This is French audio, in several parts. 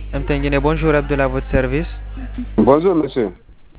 Mtengine, bonjour Abdullah, à votre service. Bonjour, monsieur.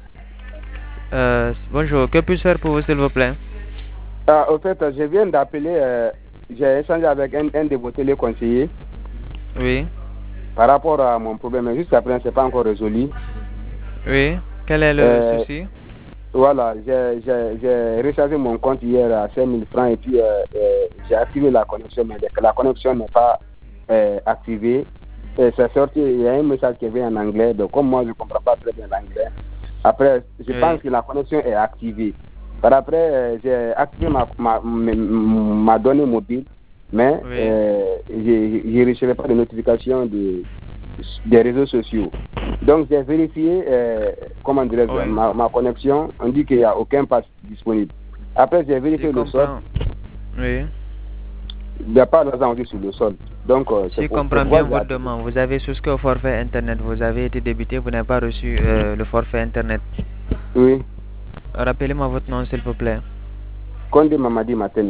Bonjour, que puis-je faire pour vous, s'il vous plaît? Au fait, je viens d'appeler, j'ai échangé avec un de vos téléconseillers Oui, par rapport à mon problème. Mais jusqu'à présent, ce n'est pas encore résolu. oui. Quel est le Euh, souci? voilà, j'ai rechargé mon compte hier à 5 000 francs et puis j'ai activé la connexion, mais la connexion n'est pas activée. Et c'est sorti, il y a un message qui vient en anglais, donc comme moi je ne comprends pas très bien l'anglais. Après, je pense Oui, que la connexion est activée. Par après, j'ai activé ma donnée mobile, mais oui. je ne recevais pas de notification des réseaux sociaux. Donc, j'ai vérifié, comment dirais-je, Oui, ma connexion. On dit qu'il n'y a aucun pass disponible. Après, j'ai je vérifié le sol. comprends. Oui. Il n'y a pas d'argent aussi sur le sol. Donc, Je c'est comprends pourquoi bien j'ai votre activé. demande. Vous avez souscrit au forfait Internet. Vous avez été débité, vous n'avez pas reçu le forfait Internet. Oui, Rappelez-moi votre nom, s'il vous plaît. Condé Mamadi Matene.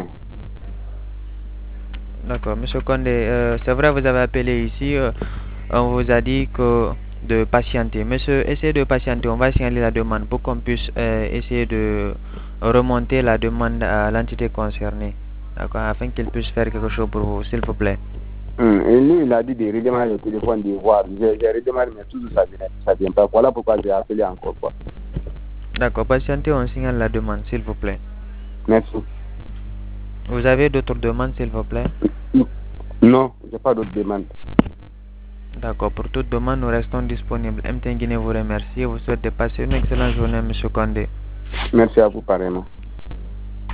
D'accord, Monsieur Condé, c'est vrai, vous avez appelé ici. On vous a dit que de patienter. Monsieur, essayez de patienter. On va signaler la demande pour qu'on puisse essayer de remonter la demande à l'entité concernée. D'accord, afin qu'il puisse faire quelque chose pour vous, s'il vous plaît. Et lui, il a dit de redémarrer le téléphone, de voir. J'ai redémarré, mais toujours ça vient pas. Voilà pourquoi j'ai appelé encore, quoi. D'accord, patientez, on signale la demande, s'il vous plaît. Merci. Vous avez d'autres demandes, s'il vous plaît? Non, j'ai pas d'autres demandes. D'accord, pour toute demande, nous restons disponibles. MTN Guinée vous remercie et vous souhaite de passer une excellente journée, Monsieur Condé. Merci à vous, pareillement.